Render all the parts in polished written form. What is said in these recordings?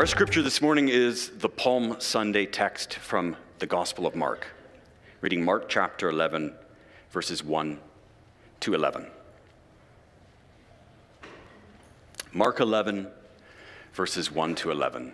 Our scripture this morning is the Palm Sunday text from the Gospel of Mark, reading Mark chapter 11, verses 1 to 11. Mark 11, verses 1 to 11.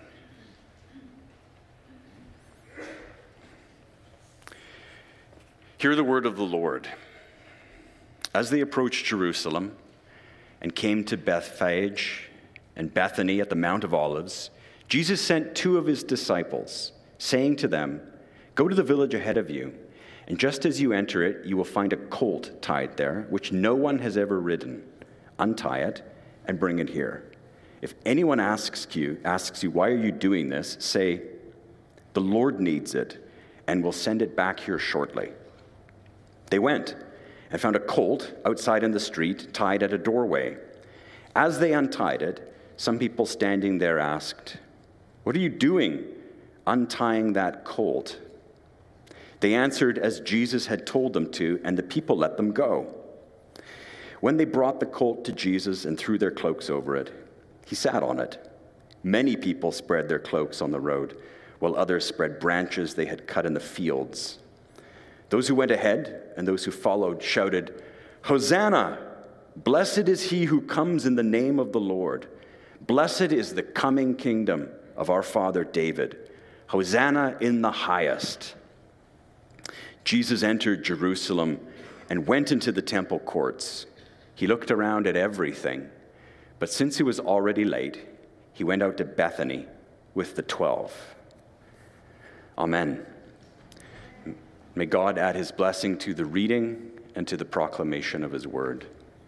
Hear the word of the Lord. As they approached Jerusalem and came to Bethphage and Bethany at the Mount of Olives, Jesus sent two of his disciples, saying to them, "Go to the village ahead of you, and just as you enter it, you will find a colt tied there, which no one has ever ridden. Untie it and bring it here. If anyone asks you, why are you doing this, say, the Lord needs it, and will send it back here shortly." They went and found a colt outside in the street, tied at a doorway. As they untied it, some people standing there asked, "What are you doing, untying that colt?" They answered as Jesus had told them to, and the people let them go. When they brought the colt to Jesus and threw their cloaks over it, he sat on it. Many people spread their cloaks on the road, while others spread branches they had cut in the fields. Those who went ahead and those who followed shouted, "Hosanna! Blessed is he who comes in the name of the Lord. Blessed is the coming kingdom of our father David. Hosanna in the highest." Jesus entered Jerusalem and went into the temple courts. He looked around at everything, but since it was already late, he went out to Bethany with the 12. Amen. May God add his blessing to the reading and to the proclamation of his word.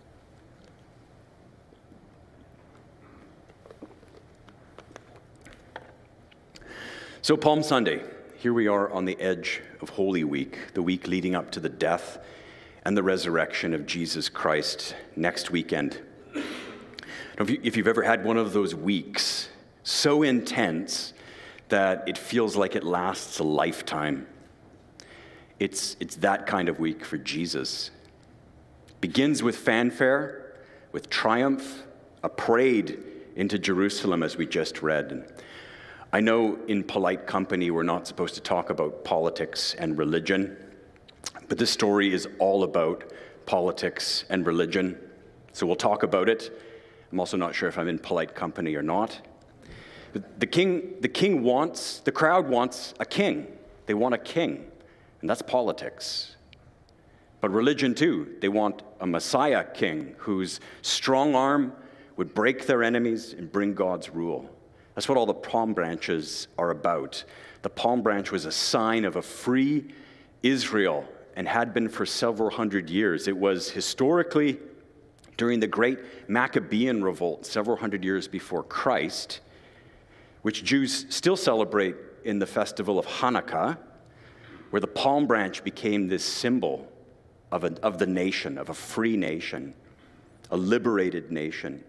So Palm Sunday, here we are on the edge of Holy Week, the week leading up to the death and the resurrection of Jesus Christ next weekend. If you've ever had one of those weeks so intense that it feels like it lasts a lifetime, it's that kind of week for Jesus. Begins with fanfare, with triumph, a parade into Jerusalem as we just read. I know in polite company we're not supposed to talk about politics and religion, but this story is all about politics and religion, so we'll talk about it. I'm also not sure if I'm in polite company or not. But the crowd wants a king. They want a king, and that's politics. But religion too, they want a Messiah king whose strong arm would break their enemies and bring God's rule. That's what all the palm branches are about. The palm branch was a sign of a free Israel and had been for several hundred years. It was historically during the great Maccabean revolt, several hundred years before Christ, which Jews still celebrate in the festival of Hanukkah, where the palm branch became this symbol of the nation, of a free nation, a liberated nation.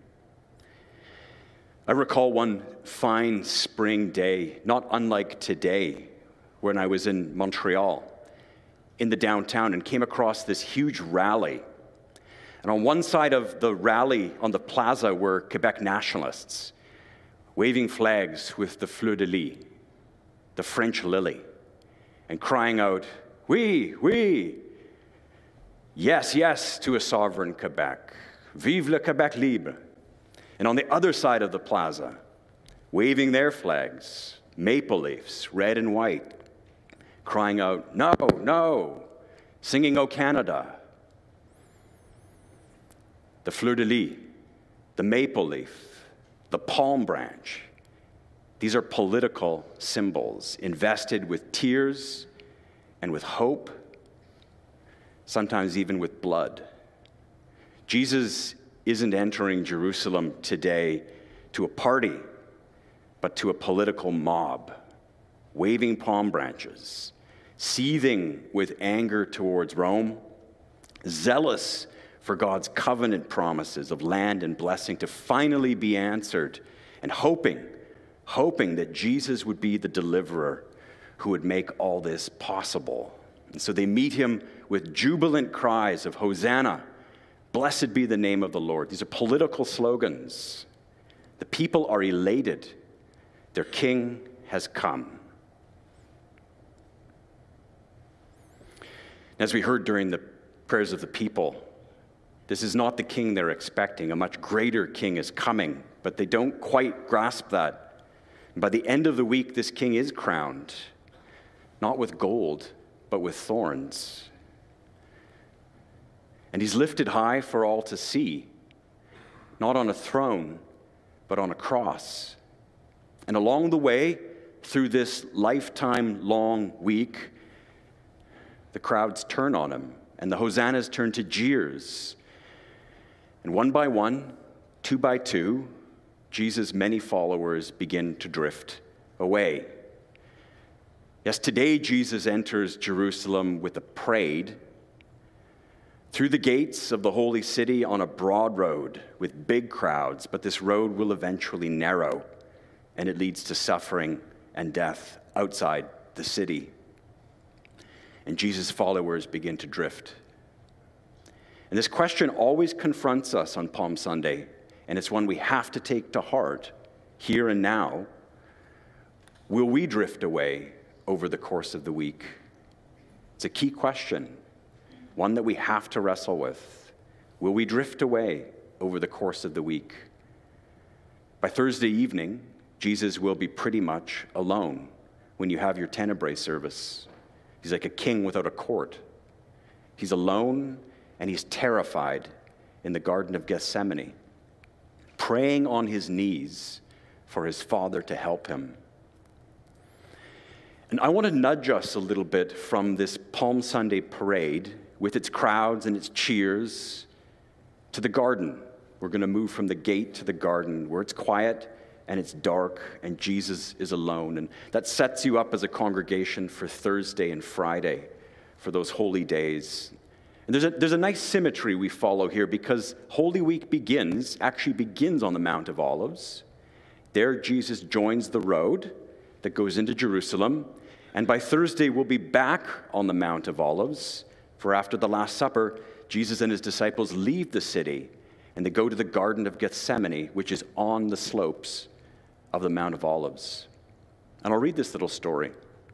I recall one fine spring day, not unlike today, when I was in Montreal, in the downtown, and came across this huge rally. And on one side of the rally, on the plaza, were Quebec nationalists, waving flags with the fleur de lis, the French lily, and crying out, "Oui, oui, yes, yes, to a sovereign Quebec. Vive le Québec libre." And on the other side of the plaza, waving their flags, maple leaves, red and white, crying out, "No, no," singing "O Canada." The fleur de lis, the maple leaf, the palm branch, these are political symbols invested with tears and with hope, sometimes even with blood. Jesus isn't entering Jerusalem today to a party, but to a political mob, waving palm branches, seething with anger towards Rome, zealous for God's covenant promises of land and blessing to finally be answered, and hoping that Jesus would be the deliverer who would make all this possible. And so they meet him with jubilant cries of Hosanna, blessed be the name of the Lord. These are political slogans. The people are elated. Their king has come. As we heard during the prayers of the people, this is not the king they're expecting. A much greater king is coming, but they don't quite grasp that. And by the end of the week, this king is crowned, not with gold, but with thorns. And he's lifted high for all to see, not on a throne, but on a cross. And along the way, through this lifetime-long week, the crowds turn on him, and the hosannas turn to jeers. And one by one, two by two, Jesus' many followers begin to drift away. Yes, today Jesus enters Jerusalem with a parade through the gates of the holy city on a broad road with big crowds, but this road will eventually narrow, and it leads to suffering and death outside the city. And Jesus' followers begin to drift. And this question always confronts us on Palm Sunday, and it's one we have to take to heart here and now. Will we drift away over the course of the week? It's a key question, one that we have to wrestle with. Will we drift away over the course of the week? By Thursday evening, Jesus will be pretty much alone when you have your Tenebrae service. He's like a king without a court. He's alone and he's terrified in the Garden of Gethsemane, praying on his knees for his Father to help him. And I want to nudge us a little bit from this Palm Sunday parade with its crowds and its cheers to the garden. We're going to move from the gate to the garden where it's quiet and it's dark and Jesus is alone. And that sets you up as a congregation for Thursday and Friday, for those holy days. And there's a nice symmetry we follow here because Holy Week actually begins on the Mount of Olives. There Jesus joins the road that goes into Jerusalem. And by Thursday, we'll be back on the Mount of Olives, for after the Last Supper, Jesus and his disciples leave the city and they go to the Garden of Gethsemane, which is on the slopes of the Mount of Olives. And I'll read this little story.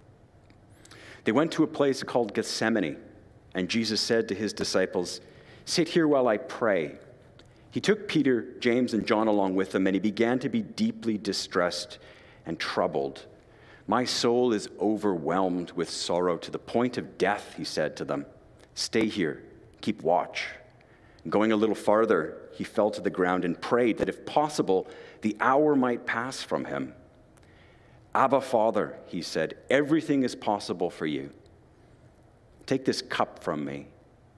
They went to a place called Gethsemane, and Jesus said to his disciples, "Sit here while I pray." He took Peter, James, and John along with him, and he began to be deeply distressed and troubled. "My soul is overwhelmed with sorrow to the point of death," he said to them. "Stay here, keep watch." And going a little farther, he fell to the ground and prayed that if possible, the hour might pass from him. "Abba, Father," he said, "everything is possible for you. Take this cup from me.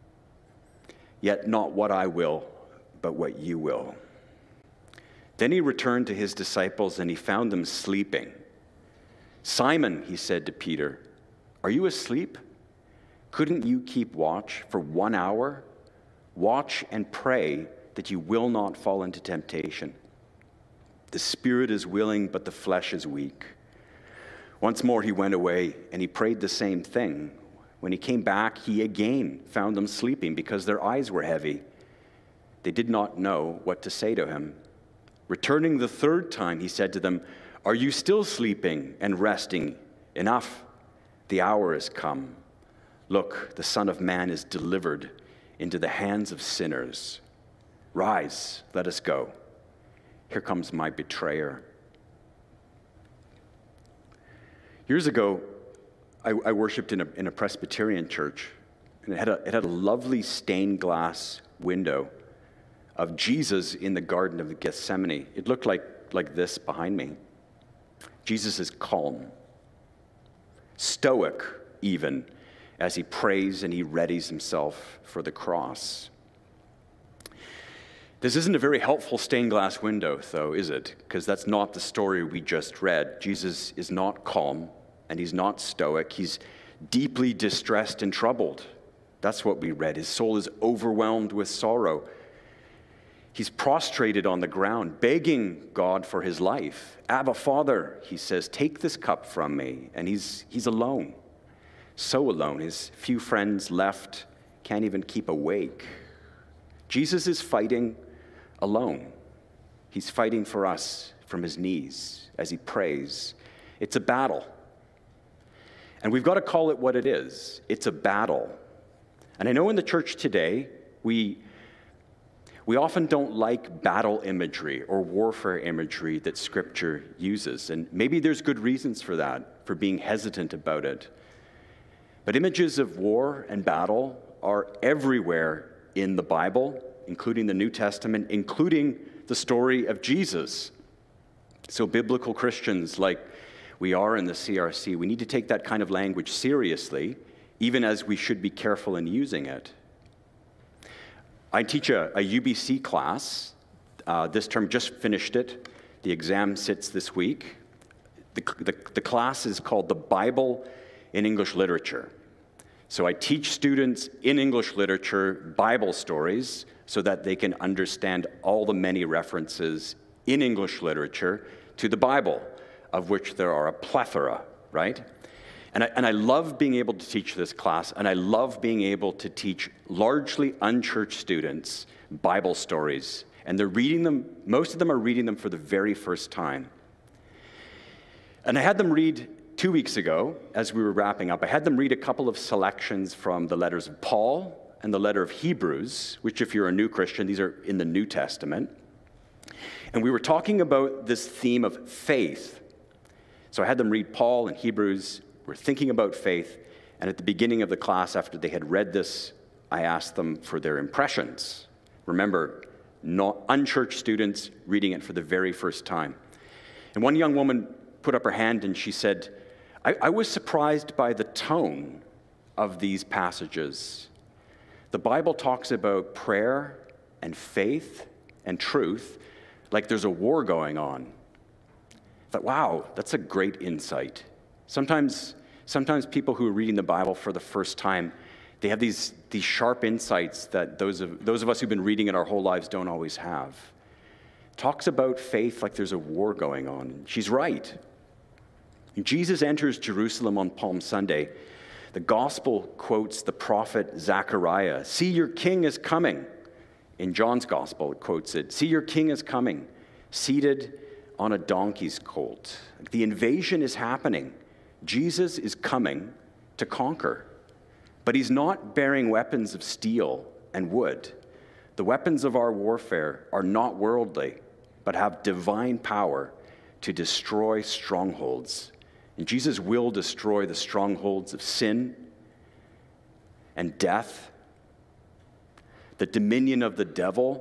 Yet not what I will, but what you will." Then he returned to his disciples and he found them sleeping. "Simon," he said to Peter, "are you asleep? Couldn't you keep watch for 1 hour? Watch and pray that you will not fall into temptation. The spirit is willing, but the flesh is weak." Once more he went away and he prayed the same thing. When he came back, he again found them sleeping because their eyes were heavy. They did not know what to say to him. Returning the third time, he said to them, "Are you still sleeping and resting? Enough, the hour has come. Look, the Son of Man is delivered into the hands of sinners. Rise, let us go. Here comes my betrayer." Years ago, I worshiped in a Presbyterian church, and it had a lovely stained glass window of Jesus in the Garden of Gethsemane. It looked like this behind me. Jesus is calm, stoic even, as he prays and he readies himself for the cross. This isn't a very helpful stained glass window, though, is it? Because that's not the story we just read. Jesus is not calm, and he's not stoic. He's deeply distressed and troubled. That's what we read. His soul is overwhelmed with sorrow. He's prostrated on the ground, begging God for his life. "Abba, Father," he says, "take this cup from me." And he's alone, so alone. His few friends left, can't even keep awake. Jesus is fighting alone. He's fighting for us, from his knees as he prays. It's a battle. And we've got to call it what it is. It's a battle. And I know in the church today, we often don't like battle imagery or warfare imagery that Scripture uses. And maybe there's good reasons for that, for being hesitant about it. But images of war and battle are everywhere in the Bible, including the New Testament, including the story of Jesus. So biblical Christians, like we are in the CRC, we need to take that kind of language seriously, even as we should be careful in using it. I teach a UBC class. This term, just finished it. The exam sits this week. The class is called The Bible in English Literature. So I teach students in English literature Bible stories so that they can understand all the many references in English literature to the Bible, of which there are a plethora, right? And I love being able to teach this class, and I love being able to teach largely unchurched students Bible stories. And they're reading them, most of them are reading them for the very first time. And I had them read 2 weeks ago, as we were wrapping up, I had them read a couple of selections from the letters of Paul and the letter of Hebrews, which if you're a new Christian, these are in the New Testament. And we were talking about this theme of faith. So I had them read Paul and Hebrews. We're thinking about faith. And at the beginning of the class, after they had read this, I asked them for their impressions. Remember, not unchurched students reading it for the very first time. And one young woman put up her hand and she said, I was surprised by the tone of these passages. The Bible talks about prayer and faith and truth like there's a war going on. I thought, wow, that's a great insight. Sometimes people who are reading the Bible for the first time, they have these sharp insights that those of us who've been reading it our whole lives don't always have. Talks about faith like there's a war going on. She's right. Jesus enters Jerusalem on Palm Sunday. The gospel quotes the prophet Zechariah. See, your king is coming. In John's gospel, it quotes it. See, your king is coming, seated on a donkey's colt. The invasion is happening. Jesus is coming to conquer. But he's not bearing weapons of steel and wood. The weapons of our warfare are not worldly, but have divine power to destroy strongholds. And Jesus will destroy the strongholds of sin and death, the dominion of the devil.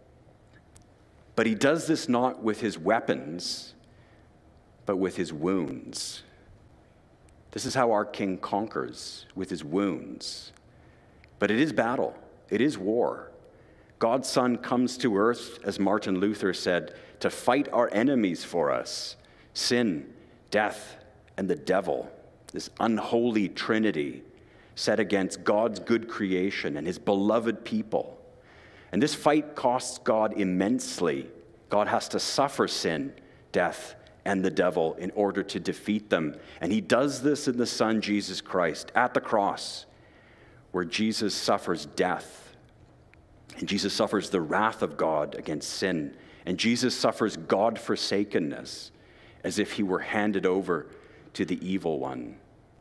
But he does this not with his weapons, but with his wounds. This is how our King conquers, with his wounds. But it is battle. It is war. God's Son comes to earth, as Martin Luther said, to fight our enemies for us, sin, death, and the devil, this unholy trinity set against God's good creation and his beloved people. And this fight costs God immensely. God has to suffer sin, death, and the devil in order to defeat them. And he does this in the Son, Jesus Christ, at the cross, where Jesus suffers death. And Jesus suffers the wrath of God against sin. And Jesus suffers God-forsakenness as if he were handed over to the evil one.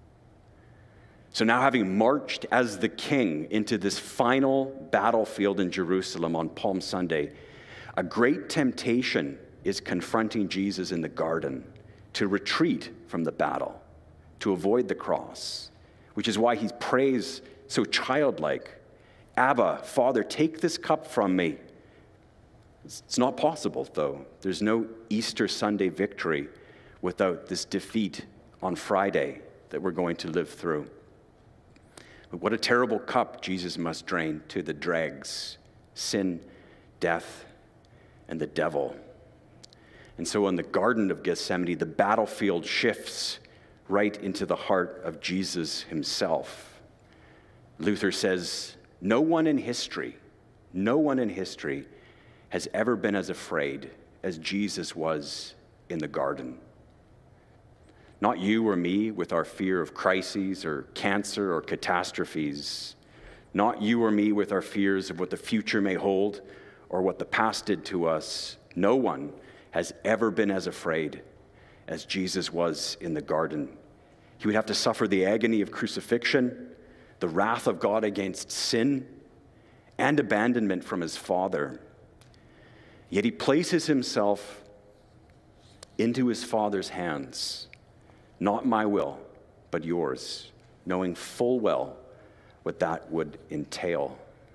So now, having marched as the king into this final battlefield in Jerusalem on Palm Sunday, a great temptation is confronting Jesus in the garden to retreat from the battle, to avoid the cross, which is why he prays so childlike, Abba, Father, take this cup from me. It's not possible, though. There's no Easter Sunday victory without this defeat on Friday that we're going to live through. But what a terrible cup Jesus must drain to the dregs, sin, death, and the devil. And so in the Garden of Gethsemane, the battlefield shifts right into the heart of Jesus himself. Luther says, no one in history has ever been as afraid as Jesus was in the garden. Not you or me with our fear of crises or cancer or catastrophes. Not you or me with our fears of what the future may hold or what the past did to us. No one has ever been as afraid as Jesus was in the garden. He would have to suffer the agony of crucifixion, the wrath of God against sin, and abandonment from his Father. Yet he places himself into his Father's hands. Not my will, but yours, knowing full well what that would entail.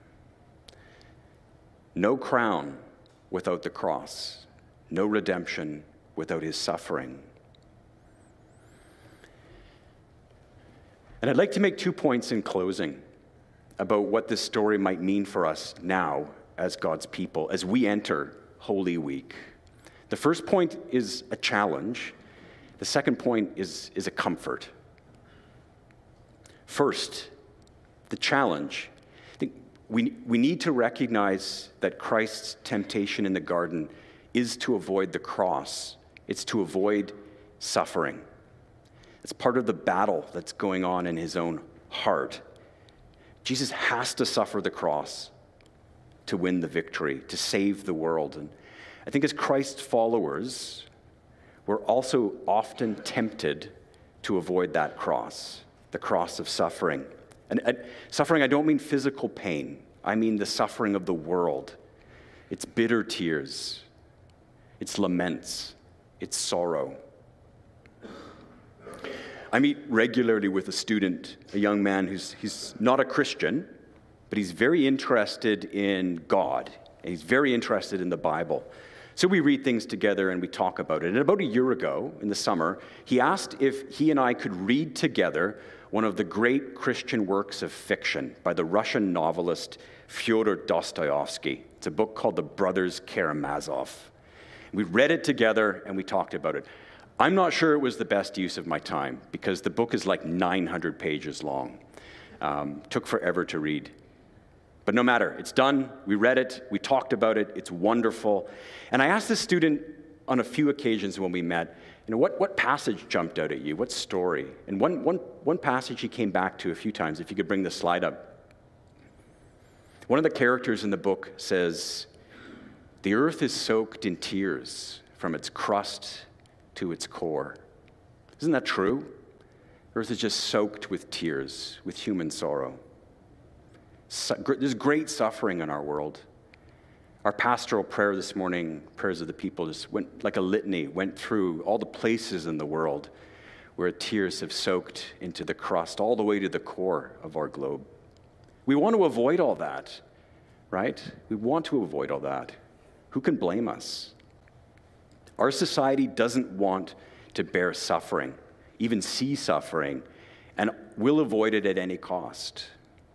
No crown without the cross, no redemption without his suffering. And I'd like to make 2 points in closing about what this story might mean for us now as God's people, as we enter Holy Week. The first point is a challenge. The second point is a comfort. First, the challenge. I think we need to recognize that Christ's temptation in the garden is to avoid the cross. It's to avoid suffering. It's part of the battle that's going on in his own heart. Jesus has to suffer the cross to win the victory, to save the world. And I think as Christ's followers, we're also often tempted to avoid that cross, the cross of suffering. And suffering, I don't mean physical pain. I mean the suffering of the world. It's bitter tears. It's laments. It's sorrow. I meet regularly with a student, a young man he's not a Christian, but he's very interested in God, and he's very interested in the Bible. So we read things together and we talk about it. And about a year ago, in the summer, he asked if he and I could read together one of the great Christian works of fiction by the Russian novelist Fyodor Dostoevsky. It's a book called The Brothers Karamazov. We read it together and we talked about it. I'm not sure it was the best use of my time because the book is like 900 pages long. Took forever to read. But no matter, it's done. We read it. We talked about it. It's wonderful. And I asked the student on a few occasions when we met, what passage jumped out at you? What story? And one passage he came back to a few times, if you could bring the slide up. One of the characters in the book says, "The earth is soaked in tears from its crust to its core." Isn't that true? The earth is just soaked with tears, with human sorrow. There's great suffering in our world. Our pastoral prayer this morning, prayers of the people, just went like a litany, went through all the places in the world where tears have soaked into the crust, all the way to the core of our globe. We want to avoid all that, right? We want to avoid all that. Who can blame us? Our society doesn't want to bear suffering, even see suffering, and will avoid it at any cost.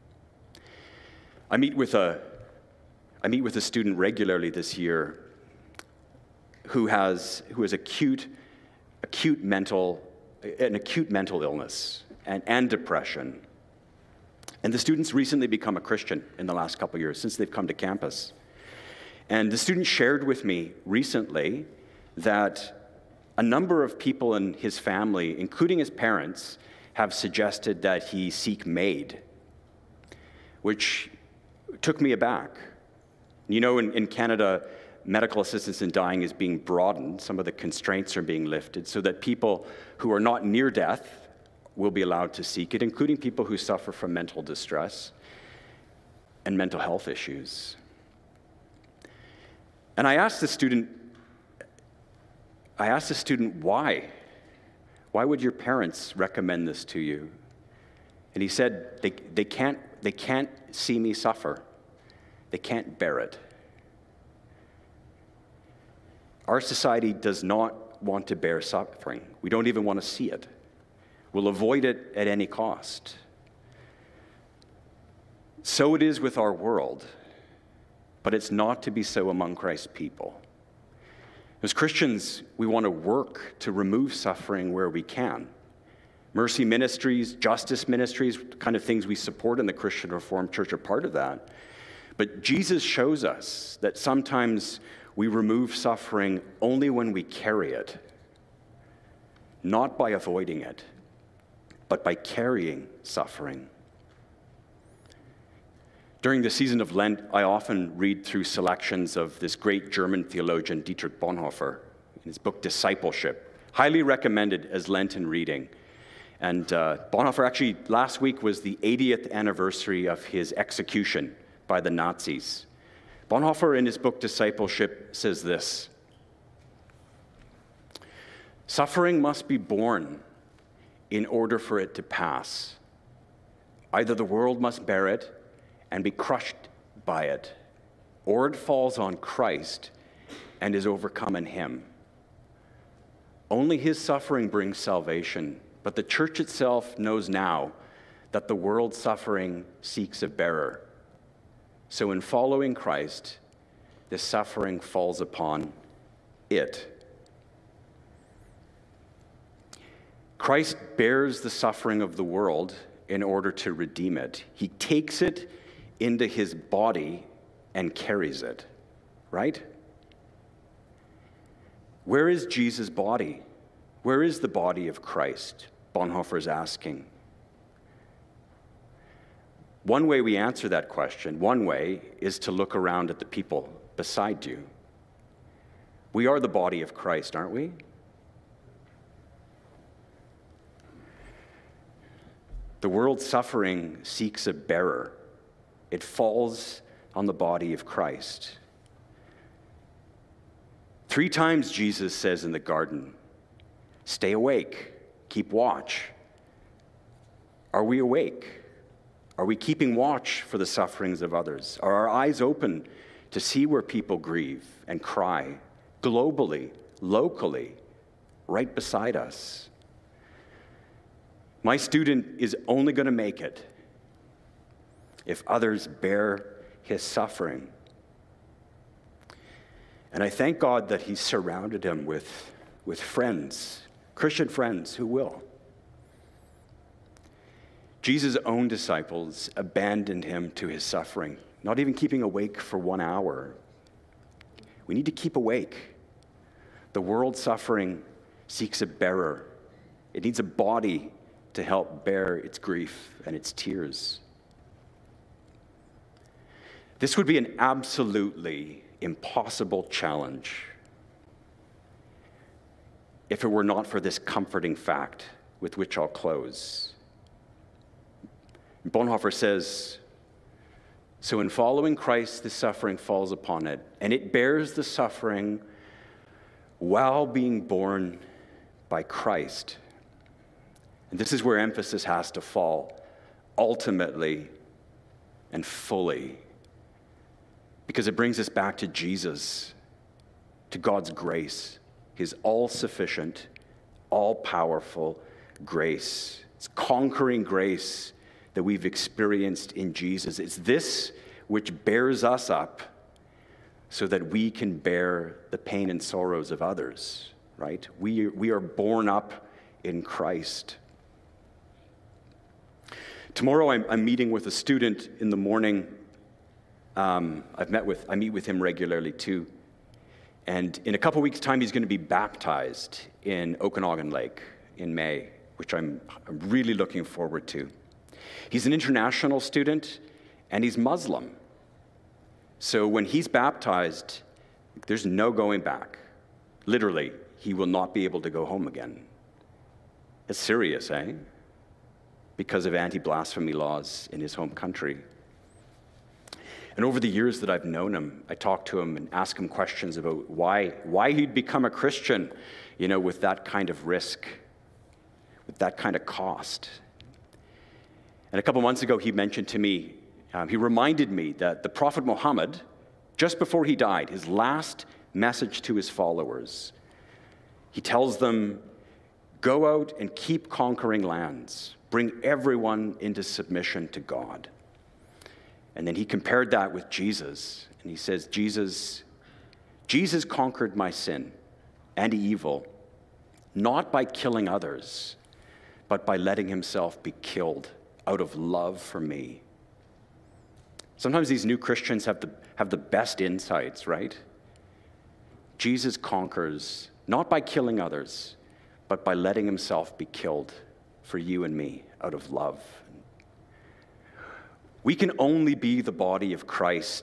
I meet with a student regularly this year who has acute mental illness and depression. And the student's recently become a Christian in the last couple of years since they've come to campus. And the student shared with me recently that a number of people in his family, including his parents, have suggested that he seek MAID, which took me aback. In Canada, medical assistance in dying is being broadened. Some of the constraints are being lifted so that people who are not near death will be allowed to seek it, including people who suffer from mental distress and mental health issues. And I asked the student, why? Why would your parents recommend this to you? And he said, they can't see me suffer. They can't bear it. Our society does not want to bear suffering. We don't even want to see it. We'll avoid it at any cost. So it is with our world, but it's not to be so among Christ's people. As Christians, we want to work to remove suffering where we can. Mercy ministries, justice ministries, kind of things we support in the Christian Reformed Church are part of that. But Jesus shows us that sometimes we remove suffering only when we carry it, not by avoiding it, but by carrying suffering. During the season of Lent, I often read through selections of this great German theologian, Dietrich Bonhoeffer. in his book Discipleship. Highly recommended as Lenten reading. And Bonhoeffer, actually, last week was the 80th anniversary of his execution by the Nazis. Bonhoeffer, in his book Discipleship, says this: "Suffering must be borne in order for it to pass. Either the world must bear it and be crushed by it, or it falls on Christ and is overcome in him. Only his suffering brings salvation, but the church itself knows now that the world's suffering seeks a bearer. So in following Christ, this suffering falls upon it." Christ bears the suffering of the world in order to redeem it. He takes it into his body and carries it, right? Where is Jesus' body? Where is the body of Christ? Bonhoeffer is asking. One way we answer that question, one way, is to look around at the people beside you. We are the body of Christ, aren't we? The world's suffering seeks a bearer. It falls on the body of Christ. 3 times Jesus says in the garden, "Stay awake, keep watch." Are we awake? Are we keeping watch for the sufferings of others? Are our eyes open to see where people grieve and cry, globally, locally, right beside us? My student is only going to make it if others bear his suffering. And I thank God that he surrounded him with friends, Christian friends who will. Jesus' own disciples abandoned him to his suffering, not even keeping awake for 1 hour. We need to keep awake. The world's suffering seeks a bearer. It needs a body to help bear its grief and its tears. This would be an absolutely impossible challenge if it were not for this comforting fact with which I'll close. Bonhoeffer says, "So in following Christ, the suffering falls upon it, and it bears the suffering while being borne by Christ." And this is where emphasis has to fall, ultimately and fully, because it brings us back to Jesus, to God's grace, his all-sufficient, all-powerful grace. It's conquering grace that we've experienced in Jesus. It's this which bears us up so that we can bear the pain and sorrows of others, right? We are born up in Christ. Tomorrow I'm meeting with a student in the morning. I meet with him regularly too. And in a couple weeks' time, he's going to be baptized in Okanagan Lake in May, which I'm really looking forward to. He's an international student, and he's Muslim. So when he's baptized, there's no going back. Literally, he will not be able to go home again. It's serious, eh? Because of anti-blasphemy laws in his home country. And over the years that I've known him, I talk to him and ask him questions about why he'd become a Christian, with that kind of risk, with that kind of cost. And a couple months ago, he mentioned to me, he reminded me that the Prophet Muhammad, just before he died, his last message to his followers, he tells them, "Go out and keep conquering lands. Bring everyone into submission to God." And then he compared that with Jesus, and he says, Jesus conquered my sin and evil, not by killing others, but by letting himself be killed out of love for me. Sometimes these new Christians have the best insights, right? Jesus conquers, not by killing others, but by letting himself be killed for you and me out of love. We can only be the body of Christ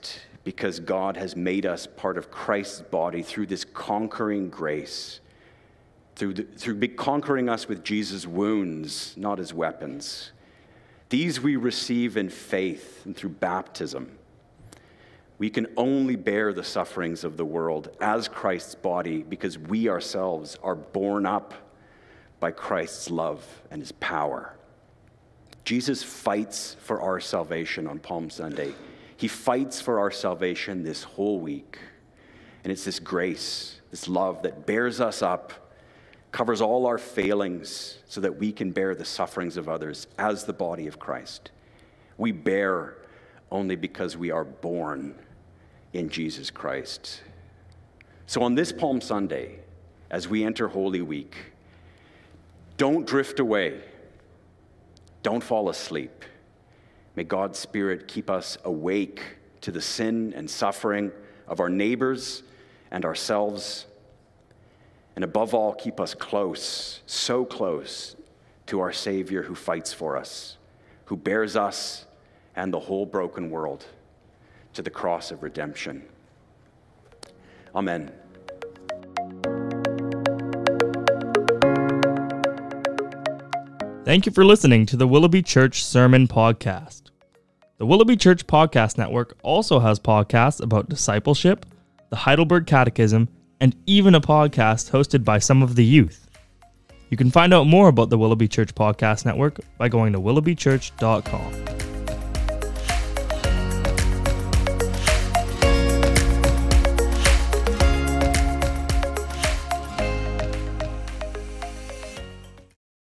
because God has made us part of Christ's body through this conquering grace, through conquering us with Jesus' wounds, not his weapons. These we receive in faith and through baptism. We can only bear the sufferings of the world as Christ's body because we ourselves are borne up by Christ's love and his power. Jesus fights for our salvation on Palm Sunday. He fights for our salvation this whole week. And it's this grace, this love that bears us up, covers all our failings so that we can bear the sufferings of others as the body of Christ. We bear only because we are born in Jesus Christ. So on this Palm Sunday, as we enter Holy Week, don't drift away. Don't fall asleep. May God's Spirit keep us awake to the sin and suffering of our neighbors and ourselves. And above all, keep us close, so close to our Savior who fights for us, who bears us and the whole broken world to the cross of redemption. Amen. Thank you for listening to the Willoughby Church Sermon Podcast. The Willoughby Church Podcast Network also has podcasts about discipleship, the Heidelberg Catechism, and even a podcast hosted by some of the youth. You can find out more about the Willoughby Church Podcast Network by going to willoughbychurch.com.